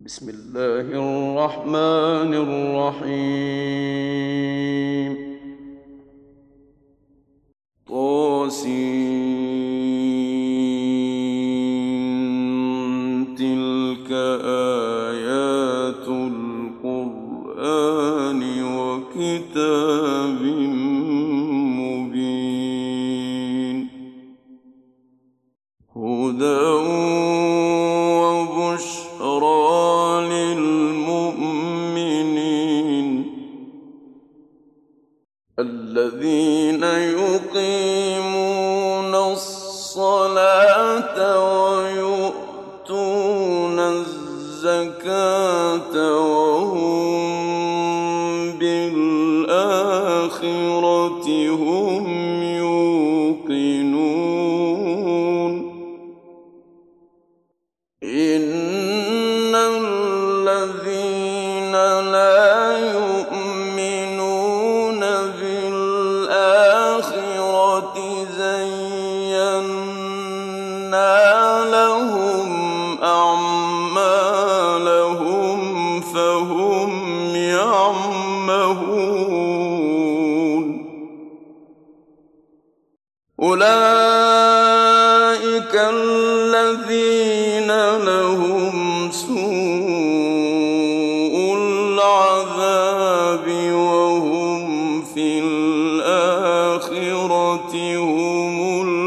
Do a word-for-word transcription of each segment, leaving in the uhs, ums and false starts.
بسم الله الرحمن الرحيم. طاسين تلك آيات القرآن وكتاب مبين هدى وبشرى للمؤمنين الذين يقيمون الصلاة ويؤتون الزكاة وهم بالآخرة هم يوقنون إن الذين لا يؤمنون بالآخرة زينا لهم أعمالهم فهم يعمهون أولئك الذين لهم سوء العذاب وهم في الآخرة هم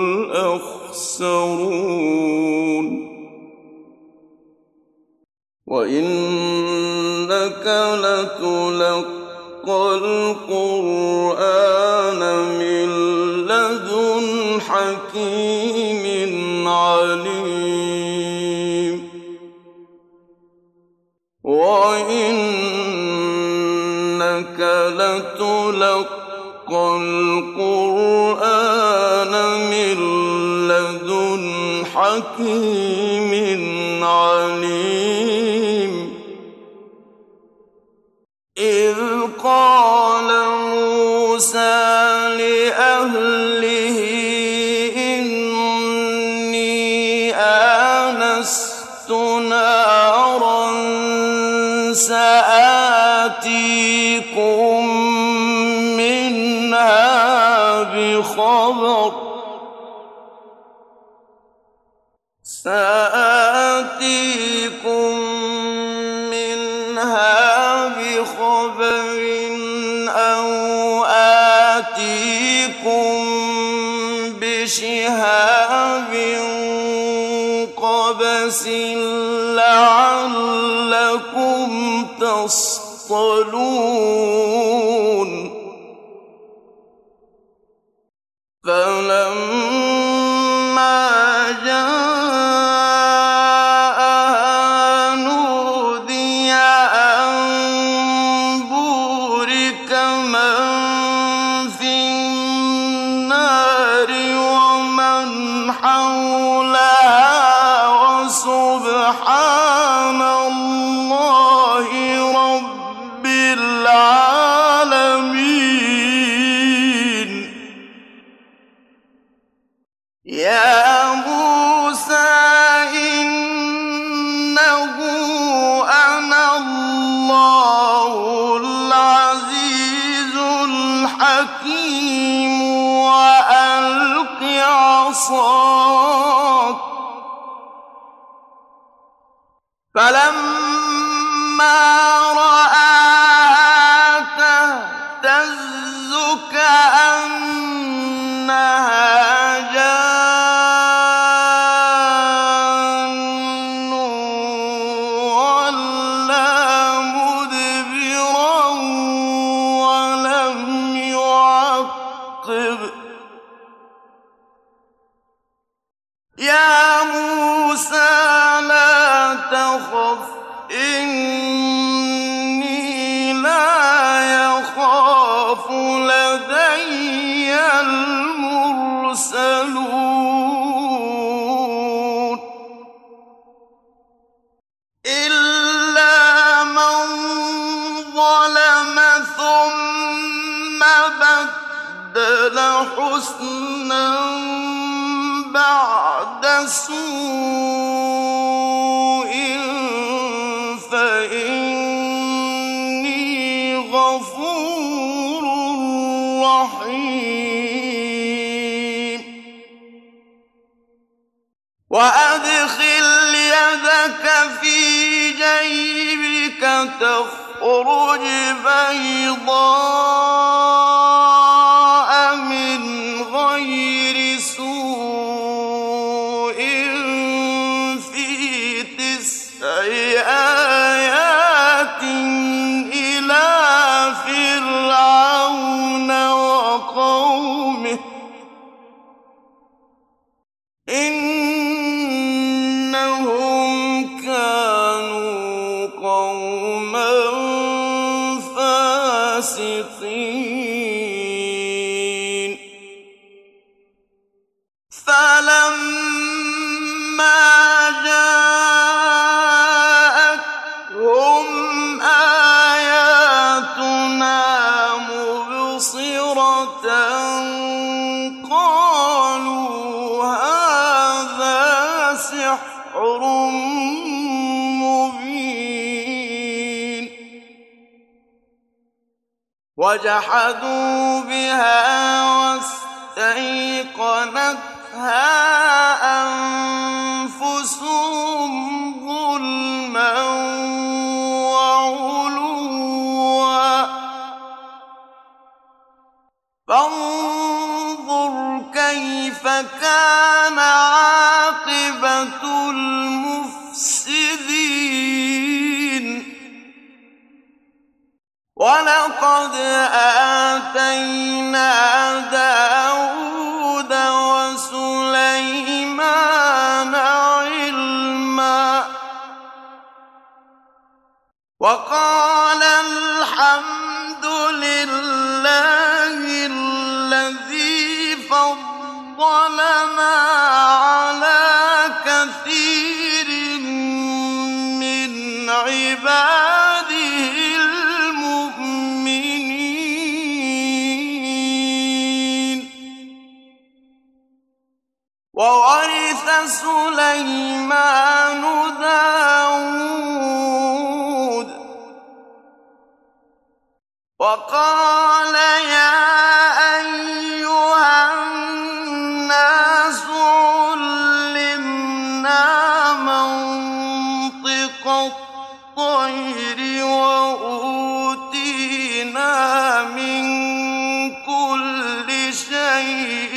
الأخسرون وإنك لتلقى القرآن من لدن حكيم عليم وإنك لتلقى القرآن من لدن حكيم عليم إذ قال موسى لأهله إني آنست نارا سآتيكم منها بخبر سآتيكم منها بخبر أو آتيكم بشهاب قبس لعلكم تصطلون فلما جاءها نودي أن بورك من في النار ومن حولها وسبحان الله رب العالمين يا موسى إنه أنا الله العزيز الحكيم وألق عصاك فلما رآها تهتز كأنها جان ولا مدبرا ولم يعقب يا موسى لا تخف إني لا يخاف لدي المرسلون إلا من ظلم ثم بدل حسنا بعد سوء إني غفور رحيم وأدخل يدك في جيبك تخرج بيضاء من غير سوء في تسع آيات إلى فرعون وقومه إنهم كانوا قوما فاسقين فلما جاءتهم آياتنا مبصرة قالوا هذا سحر مبين وجحدوا بها واستيقنتها أنفسهم ظلما وعلوا فانظر كيف كان عاقبة المفسدين ولقد آتينا داود وسليمان علما وقال الحمد لله الذي فضلنا على كثير من عباده المؤمنين وورث سليمان داود وقال يا أيها الناس علمنا منطق الطير وأوتينا من كل شيء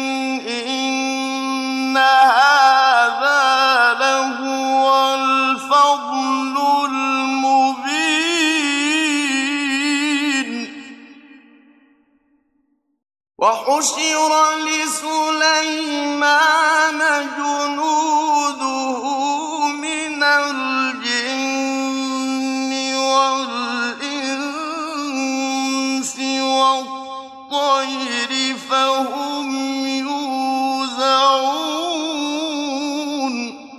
إن هذا لهو الفضل المبين وحشر لسليمان جنوده من الجن والإنس والطير فهم يوزعون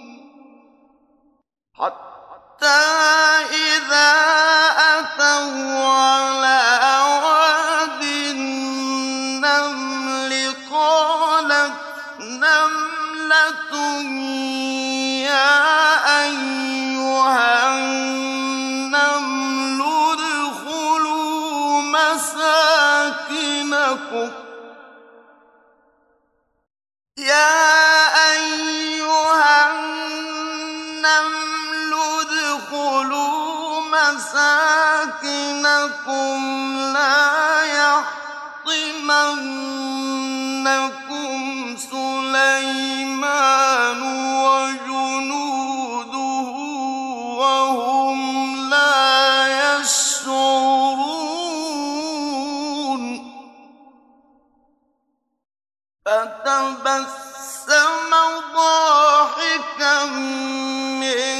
حتى إذا أتوا على واد النمل قالت نملة يا أيها النمل ادخلوا مساكنكم يا أيها النمل ادخلوا مساكنكم لا يحطمنكم سليمان وجنوده وهم لا يشعرون فتبسم ضاحكا من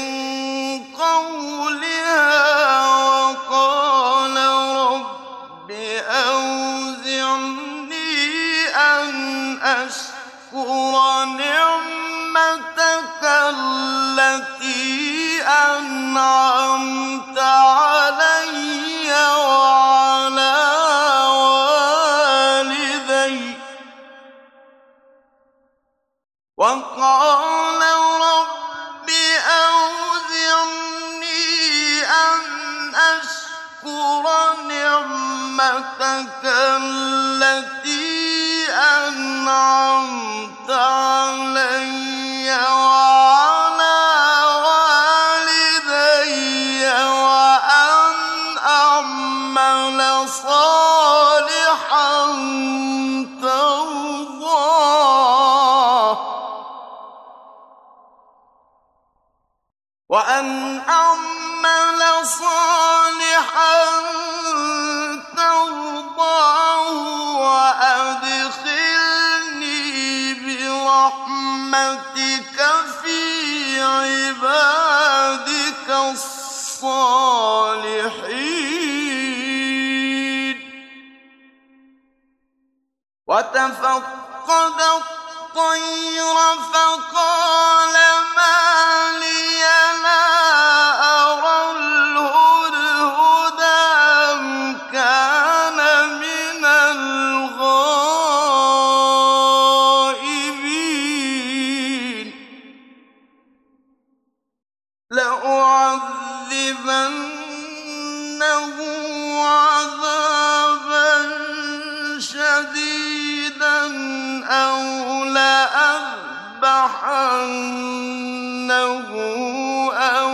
قولها وقال رب أوزعني أن أشكر نعمتك التي أنعمت نعمتك التي أنعمت علي وعلى والدي وأن أعمل صالحا ترضاه وأن أعمل صالحا ترضاه وأدخلني برحمتك في عبادك الصالحين. وتفقد الطير فقال ما لي لا أرى الهدهد أم كان من الغائبين لأعذبنه عذابا شديدا أو لأذبحنه أو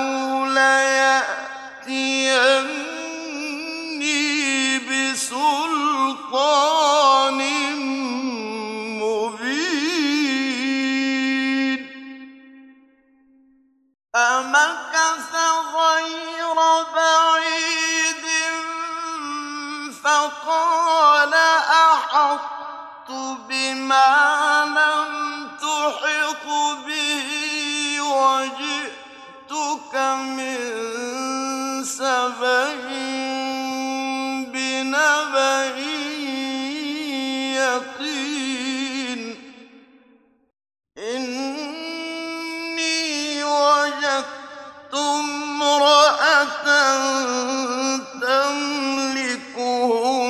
ليأتيني بسلطان مبين. فمكث غير بعيد فقال أحطت بما لم تحط به وجئتك من سبأ بنبأ يقين. إني وجدت امرأة تملكهم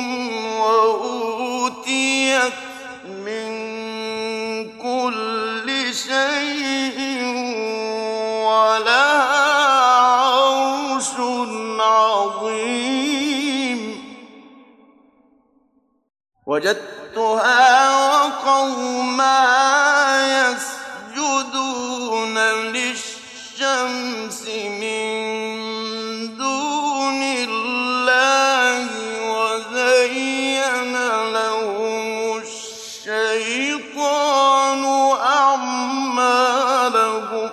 وأوتيت من كل شيء ولها عرش عظيم. وجدتها وقومها يسجدون للشمس من دون الله وزين لهم الشيطان أعمالهم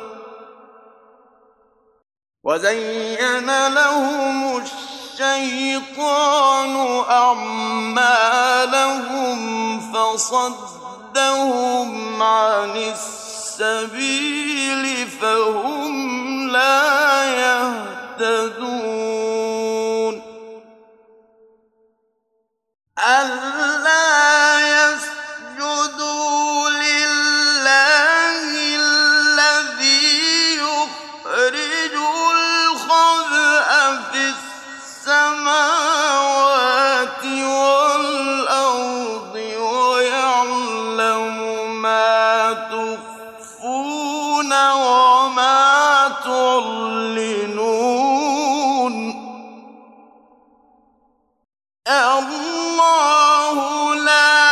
وزين لهم الشيطان أعمالهم فصدهم عن السبيل فهم لا يهتدون. ألا يسجدوا لله الذي يخرج الخبء في السماوات والأرض ويعلم ما تخفون وما تعلنون. الله لا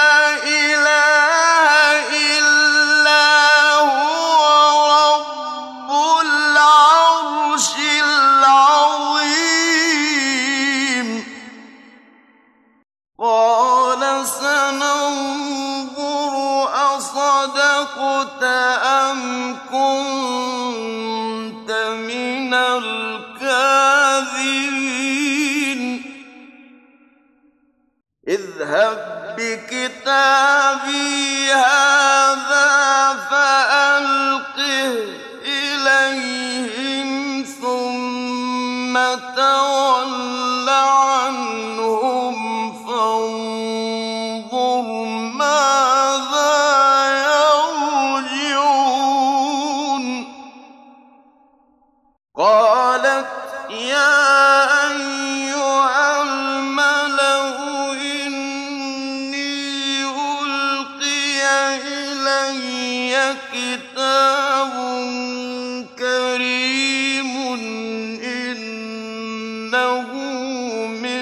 إله إلا هو رب العرش العظيم. قال سننظر أصدقت أم كنت من الكاذبين. اذهب بكتابي هذا فألقه إليهم ثم تول عنهم فانظر ماذا يرجعون. قالت يا أيها الملأ إني ألقي إلي كتاب كريم إنه من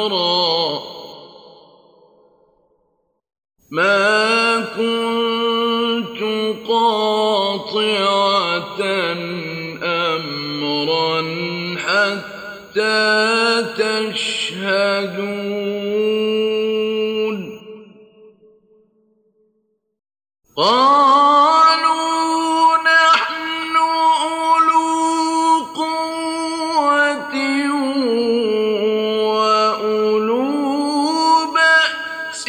أمرا ما كنت قاطعة أمرا حتى تشهدون قالوا نحن أولو قوة وأولو بأس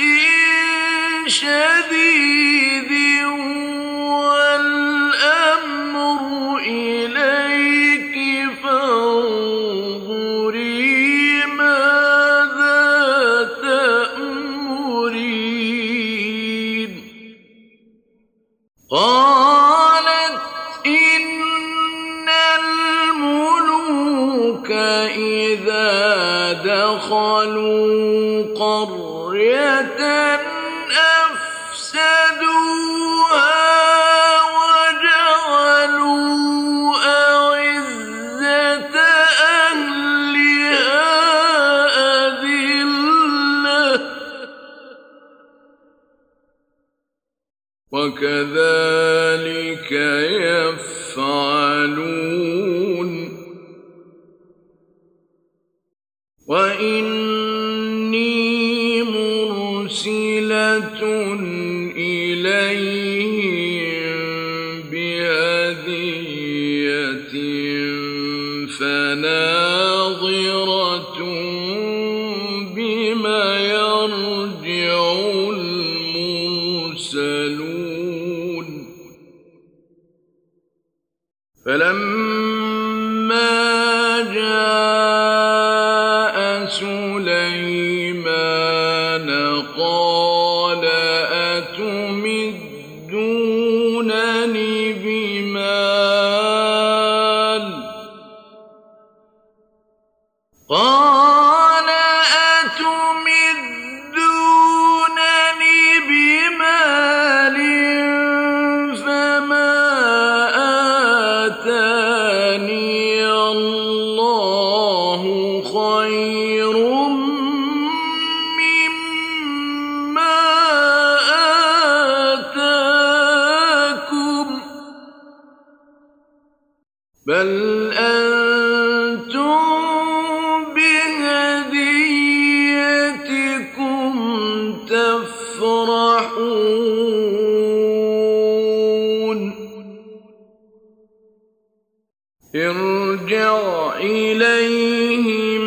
شديد والأمر إليك فانظري ماذا تأمرين قالت إن الملوك إذا دخلوا قرية أفسدوها وجعلوا أعزة أهلها أذلة وكذلك يفعلون وإني مرسلة إليهم بهدية فناظرة بما يرجع المرسلون فلما جاء سليمان قال أتمدونني بمال قال أتمدونني بمال فما آتاني الله خير مما آتاكم بل أنتم بهديتكم تفرحون ارجع إليهم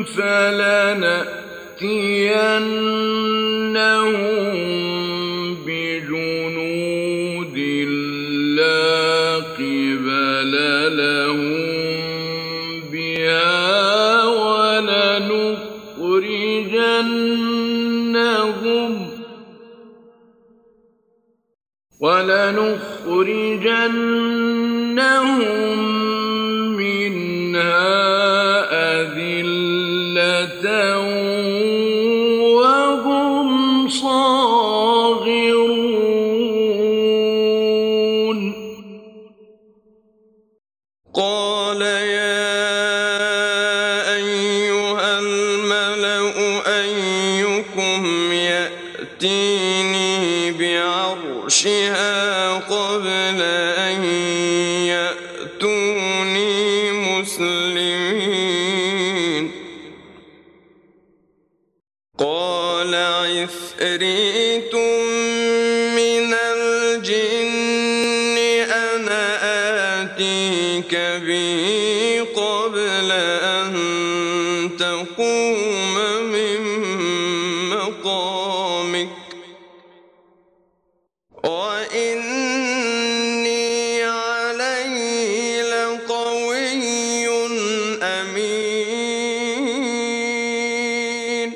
فلنأتينهم بجنود لا قبل لهم بها ولنخرجنهم ولنخرجنهم منها أذلة وهم صاغرون قال يا أيها الملأ أيكم يأتيني بعرشها قبل أن يأتوني مسلمين قال عفريت من الجن أنا آتيك به قبل أن تقوم من مقامك وإني عليه لقوي أمين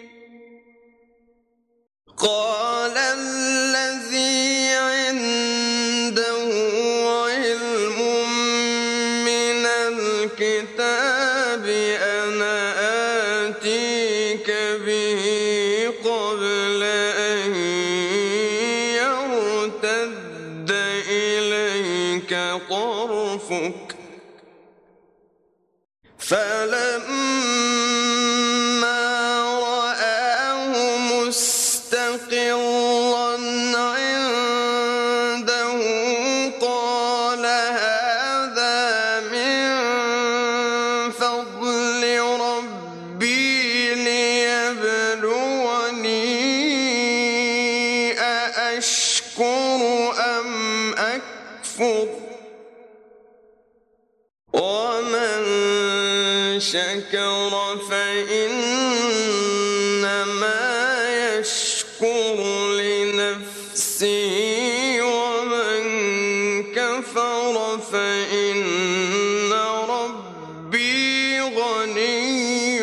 قال الذي عنده علم من الكتاب أنا آتيك به قبل أن يرتد إليك طرفك فلما أشكر أم أكفر ومن شكر فإنما يشكر لنفسه ومن كفر فإن ربي غني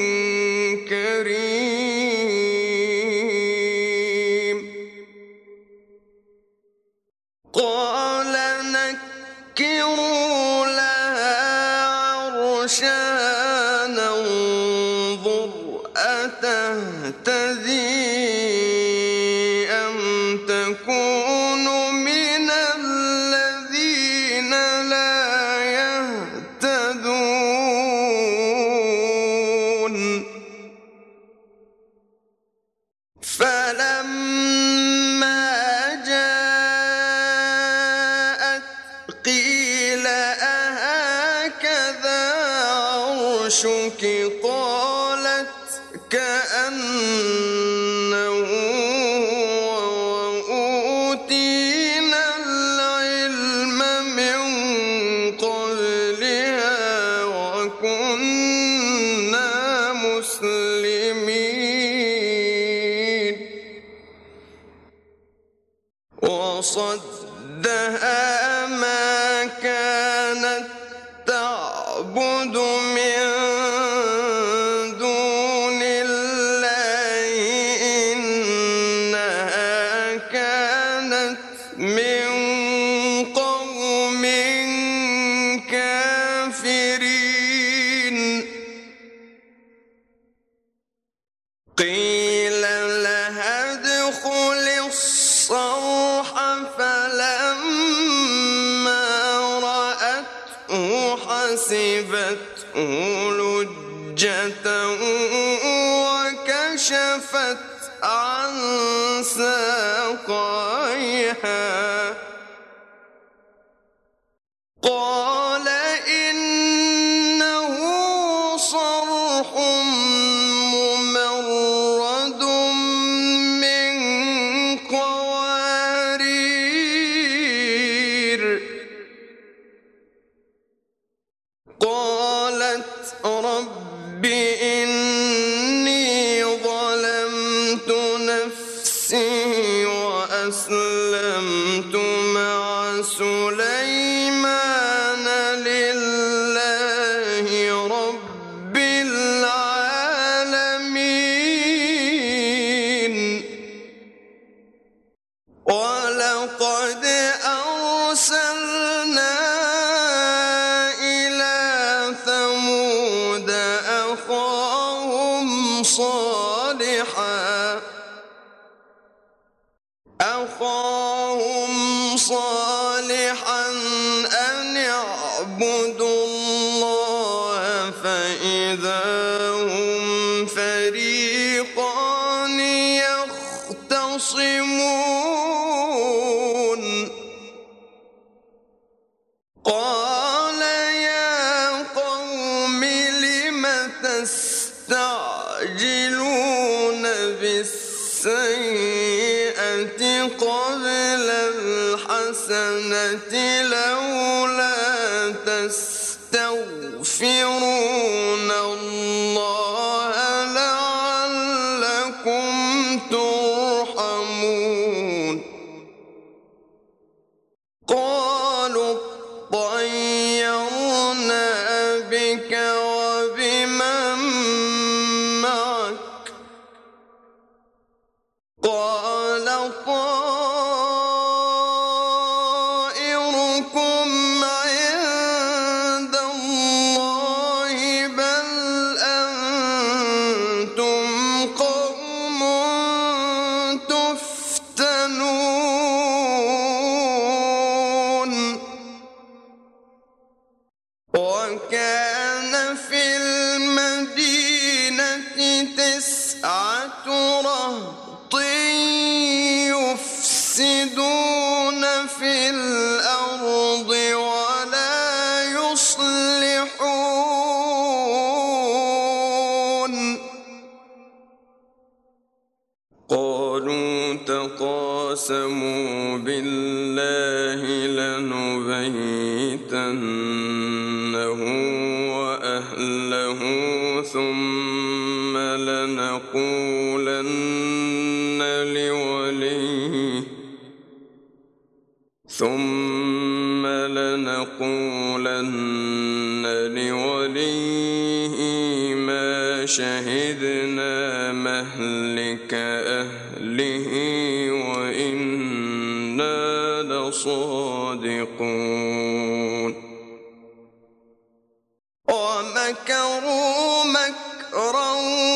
كريم. قال نكروا لها عرشها ننظر أتهتدي أم تكون من الذين لا يهتدون. فلما جاءت قيل أهكذا عرشك قالت كأنه وأوتينا العلم من قبلها وكنا مسلمين. وصدها ما كانت تعبد من دون الله إنها كانت من قوم كافرين. قيل لها ادخل الصرح فلما رأته حسبته لجة وكشفت عن ساقيها قال إنه صرح ممرد من قوارير. قالت رب إني ظلمت نفسي وأسلمت مع سليمان لله رب العالمين. ولقد أرسلنا إلى ثمود أخاهم صالحا أخاهم صالحا أن اعبدوا الله فإذا هم فريقان يختصمون. قال يا قوم لم تستعجلون بالسيئة قبل الحسنة لولا تستغفرون الله لعلكم ترحمون. قالوا اطيرنا بك وبمن معك قال طائركم عند الله بل أنتم قوم تفتنون. وكان في المدينة تسعة رهط يفسدون في الأرض ولا يصلحون. قالوا تقاسموا بالله لنبيتنه وأهله ثم لنقولن لوليه ثم لنقولن لوليه ما شهدنا مهلك أهله وإنا لصادقون ومكروا مكرا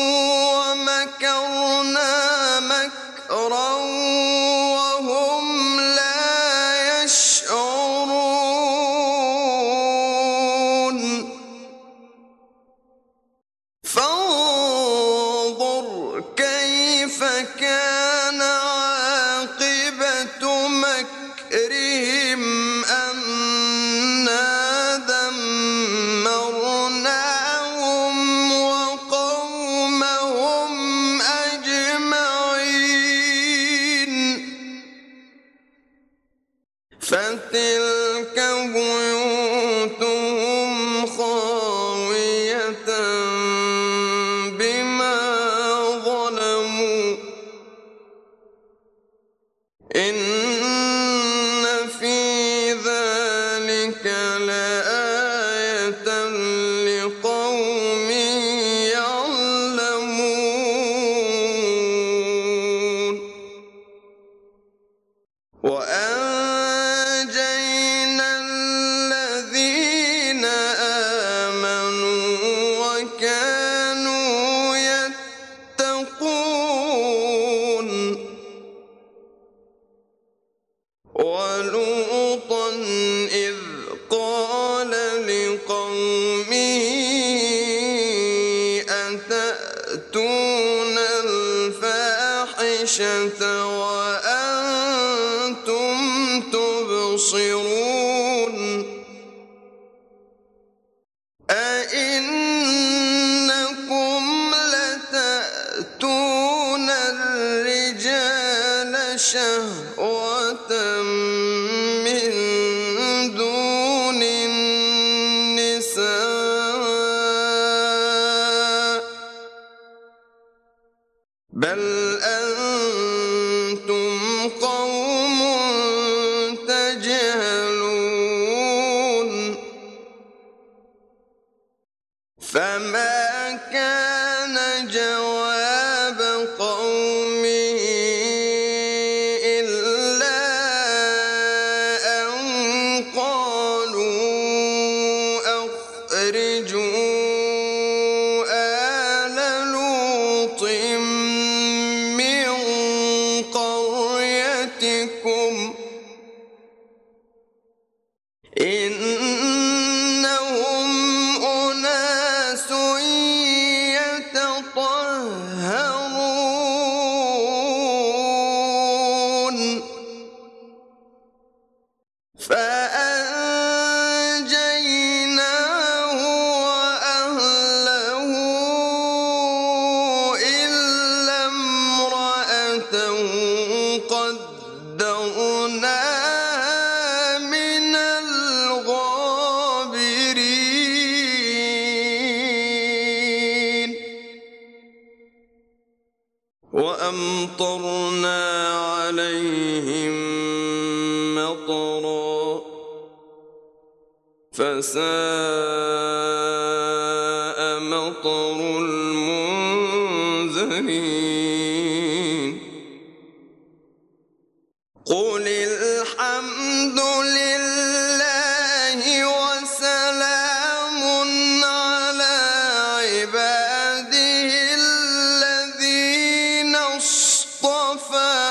ومكرنا مكرا وهم لا يشعرون فانظر كيف كان عاقبة مكرهم أنا دمرناهم وقومهم أجمعين فتلك بيوتهم خاوية بما ظلموا إن في ذلك لآية لقوم يعلمون وأنجينا الذين آمنوا وكانوا يتقون ولوطا إذ قال لقومه أتأتون الفاحشة وأنتم تبصرون أئنكم لتأتون الرجال شهوة من دون النساء بل أنتم قوم تجهلون فما كان جواب قومه إلا أن قالوا أخرجوا آل لوط من قريتكم إنهم أناس يتطهرون فأنجيناه وأهله إلا امرأته قدرناها من الغابرين وأمطرنا عليهم مطرا فساء مطر المنذرين قل الحمد لله وسلام على عباده الذين اصطفى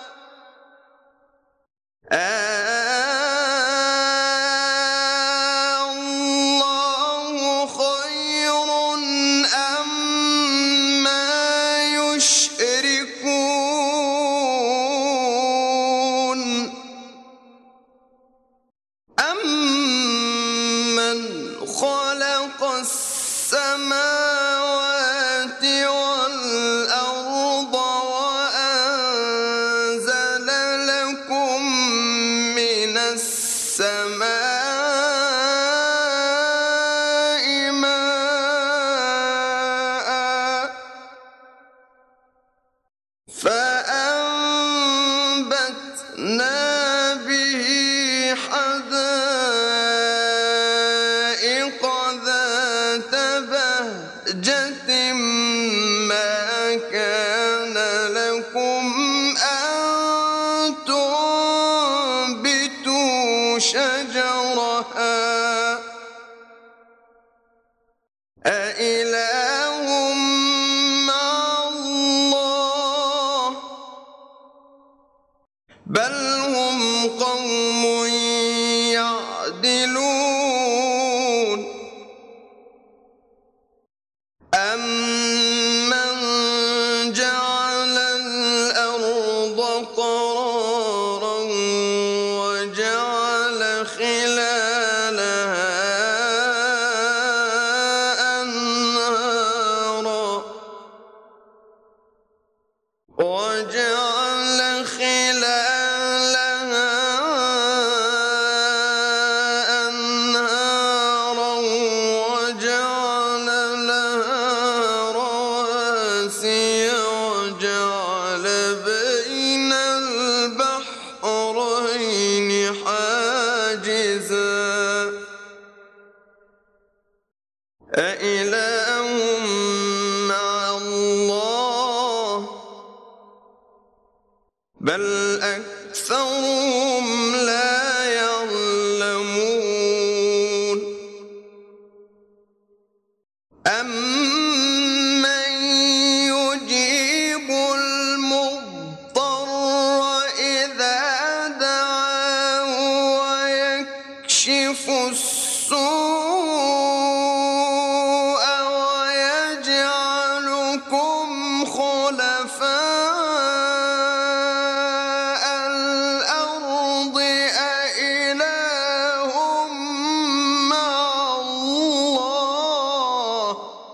الله خير أما يشركون فأنبتنا به حدائق ذات بهجة ما كان لكم أن تنبتوا شجرها أإله مع الله بل هم قوم يعدلون أمن جعل الأرض قرارا وجعل خلالها أنهارا وجعل خلالها أنهارا وجعل لها رواسي وجعل بين البحرين حاجزا أإله مع الله بل أكثرهم لا يعلمون أمن يجيب المضطر إذا دعاه ويكشف السوء ويجعلكم خلفاء الأرض أإله مع الله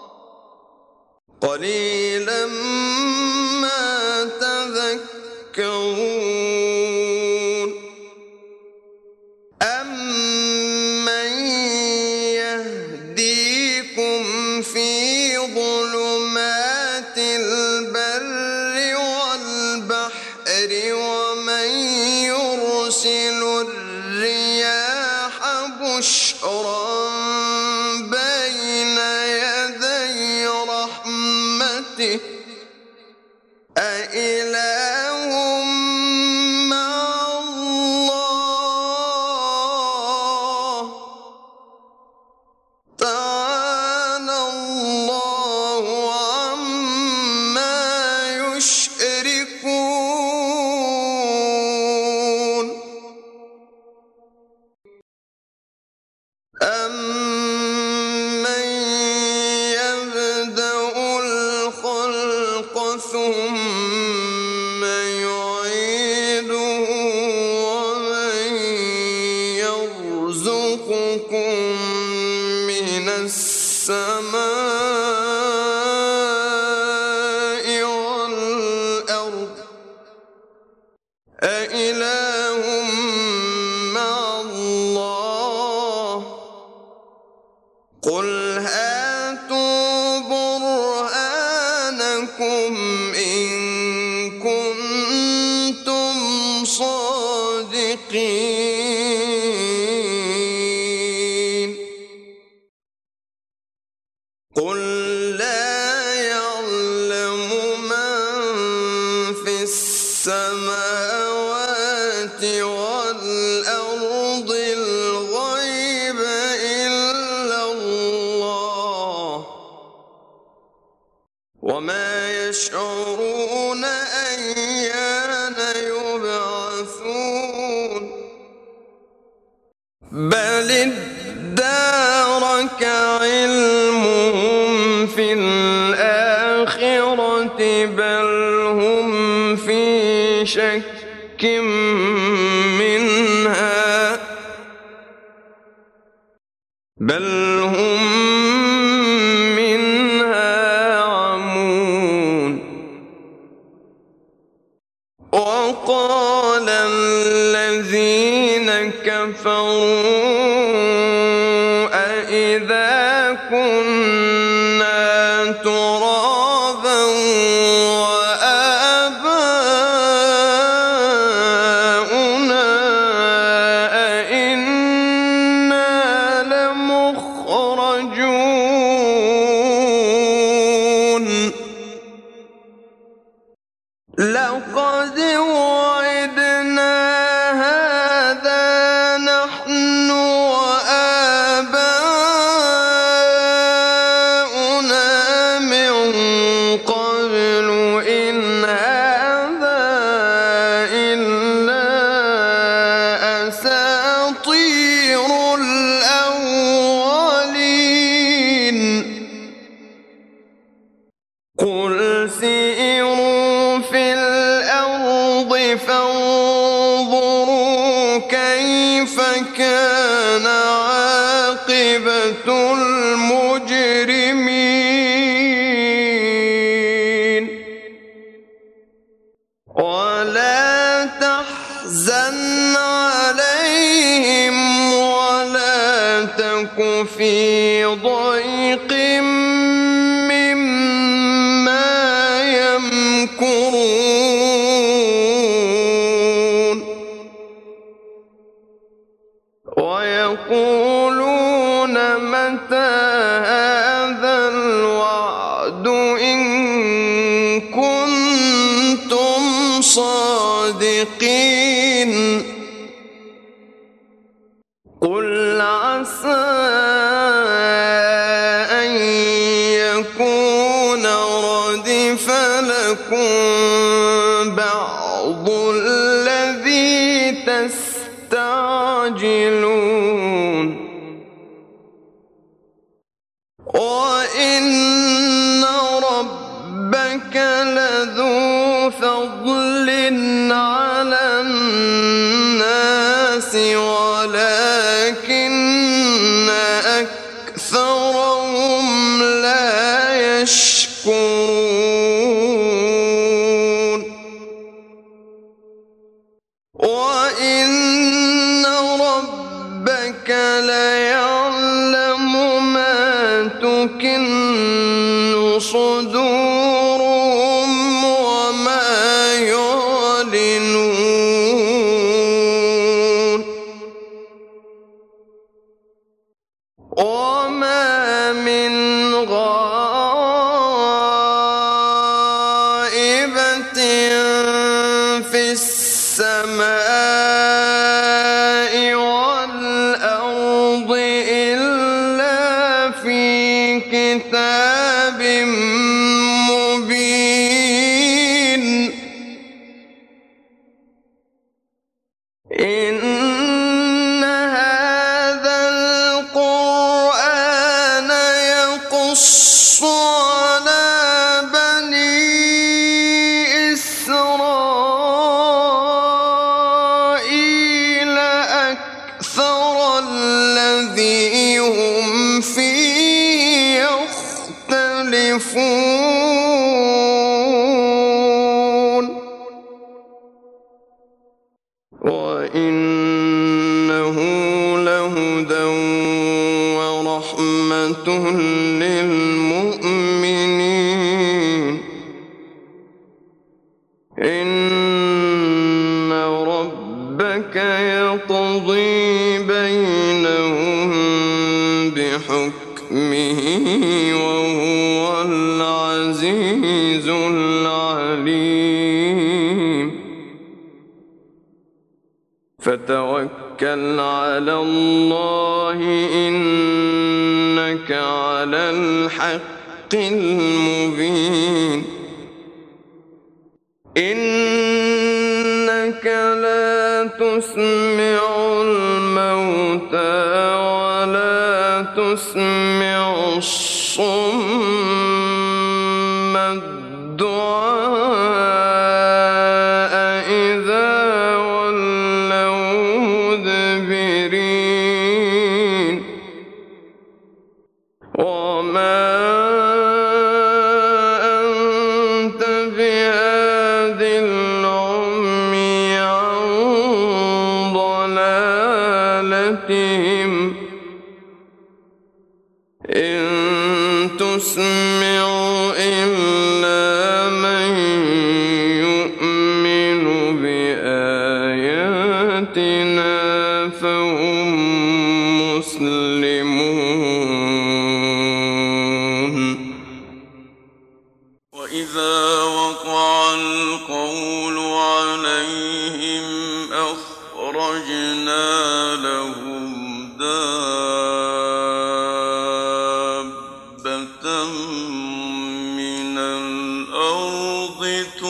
قليلا ما تذكرون أمن يهديكم في ظلمات البر والبحر ومن يرسل الرياح بشرا بين يدي رحمته أإله مع الله تعالى الله عما يشركون أمن يبدأ الخلق ثم يعيده ومن يرزقكم من السماء والأرض أإله مع الله قل هاتوا برهانكم إن كنتم صادقين قل لا يعلم من في السماوات والأرض الغيب إلا الله وما يشعرون أيان يبعثون بل ادارك علمهم في الآخرة بل هم في شك منها بل هم منها عمون وقال الذين كفروا أإذا كنا ترابا وآباؤنا لقد وعدنا هذا نحن وآباؤنا من قبل إن هذا إلا أساطير الأولين. قل سيروا في الأرض فانظروا كيف كان عاقبة المجرمين. ولا تحزن عليهم ولا تك في ضيق مما يمكرون. ويقولون متى هذا الوعد إن كنتم صادقين. قل عسى أن يكون ردف لكم بعض الذي تستعجلون. وإن ربك لذو فضل على الناس ولكن أكثرهم لا يشكرون. وإن ربك ليعلم ما تكن صدورهم وما يعلنون. وما من غائبة في السماء والأرض إلا في كتاب مبين. إن هذا القرآن يقص على بني إسرائيل أكثر الذي هم فيه يختلفون. وإنه لهدى ورحمة للمؤمنين. إن ربك يقضي بينهم بحكمه وهو العزيز العليم. فتوكل على الله إنك على الحق المبين. إنك لا تسمع الموتى ولا تسمع الصم الدعاء إذا ولوا مدبرين. وما أنت بهاد العمي عن ضلالتهم إن تسمع إلا من يؤمن بآياتنا فهم مسلمون. وإذا وقع القول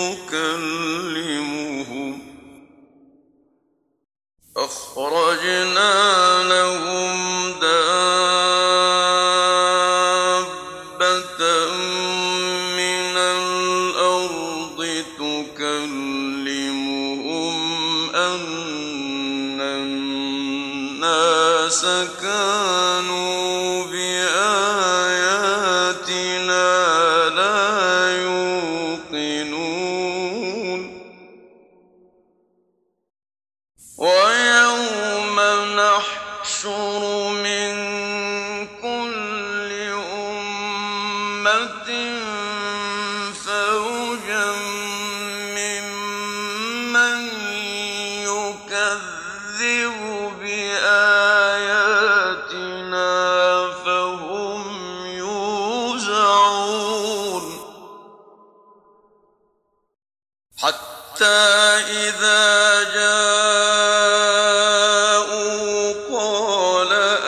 يكلمهم أخرجنا لهم دابة من الأرض تكلمهم أن الناس كانوا بآياتنا لا يوقنون ويوم نحشر من كل أمة فوجا ممن يكذب بآياتنا فهم يوزعون حتى إذا جاءوا قال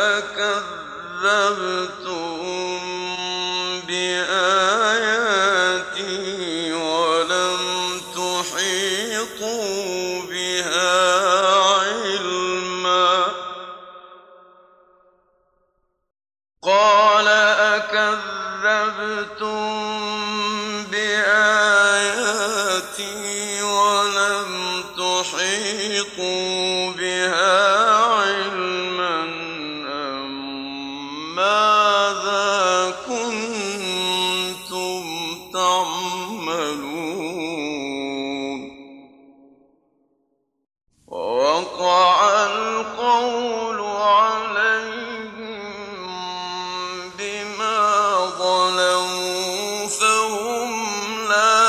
أكذبتم بآياتي ولم تحيطوا بها علما قال أكذبتم بآياتي ولم تحيطوا بها علما أم ماذا كنتم تعملون ووقع القول عليهم بما ظلموا فهم لا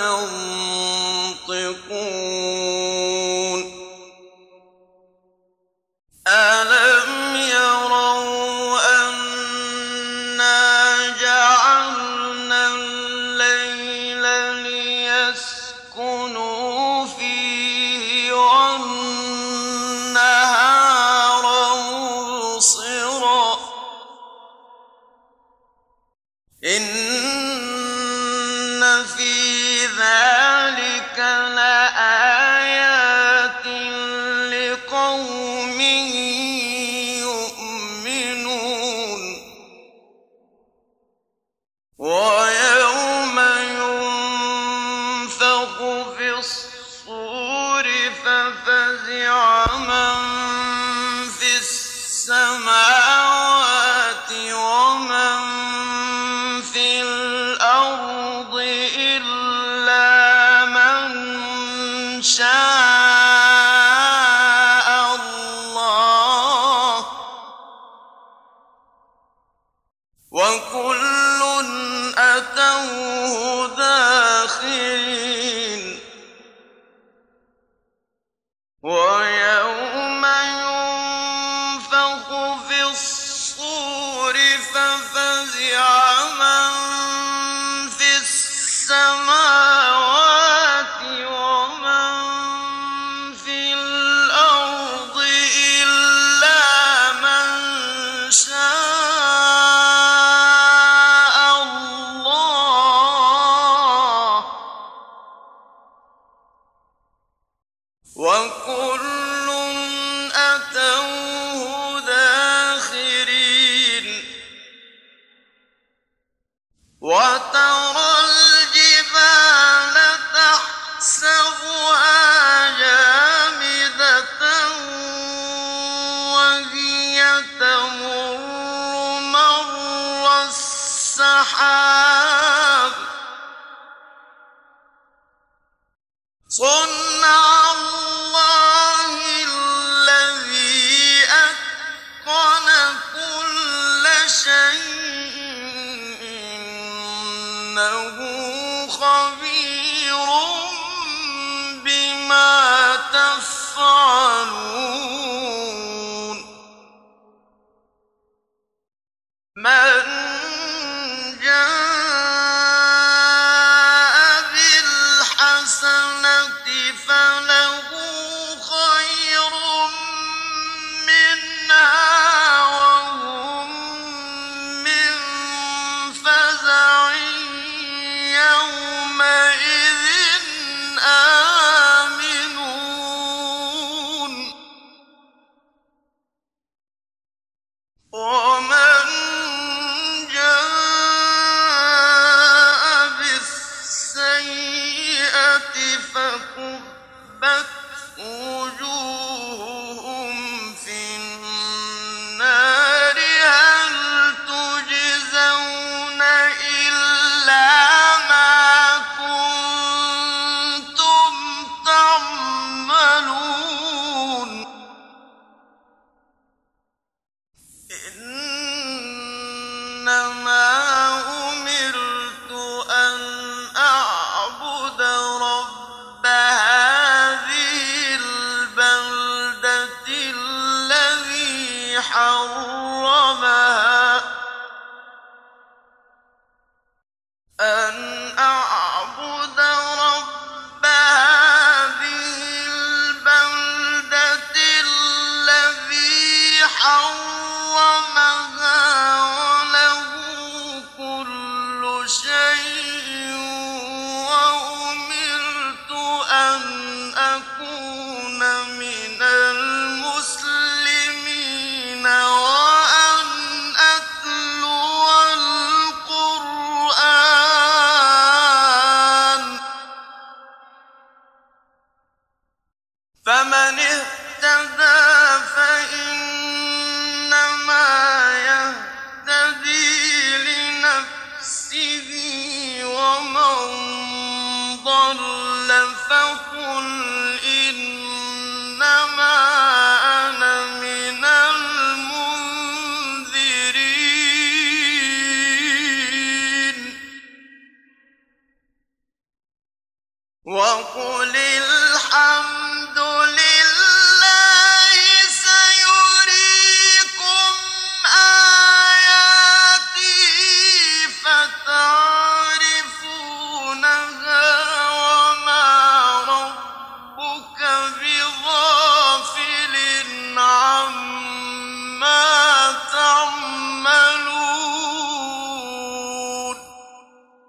ينطقون ألم يروا أنا جعلنا الليل ليسكنوا فيه والنهار مبصرا إن في ذلك لآيات لقوم يؤمنون ويوم ينفخ في الصور ففزع من في السماوات ومن في الأرض إلا من شاء الله وكل أتوه داخرين ويوم ينفخ في الصور ففزع من في السماوات ومن في الأرض إلا من شاء الله وكل أتوه داخرين وترى الجبال تحسبها جامدة وهي تمر مر السحاب صنع الله الذي أتقن كل شيء إنه خبير بما تفعلون من جاء بالحسنة فله خير منها وهم من فزع يومئذ فمن اهتدى فإنما يهتدي لنفسه ومن ضل فقل إنما أنا من المنذرين وقل الحمد